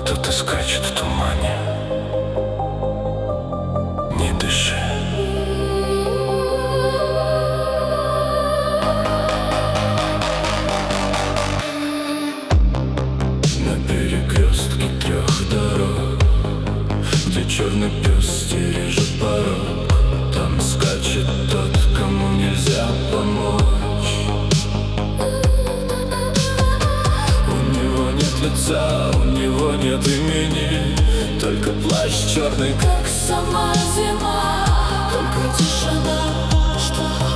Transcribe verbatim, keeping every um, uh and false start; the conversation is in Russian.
Кто-то скачет в тумане. Не дыши. На перекрестке трех дорог, где черный пес стережет порог, там скачет тот, кому нельзя помочь. У него нет лица, у него нет имени, только плащ черный, как сама зима, только тишина, что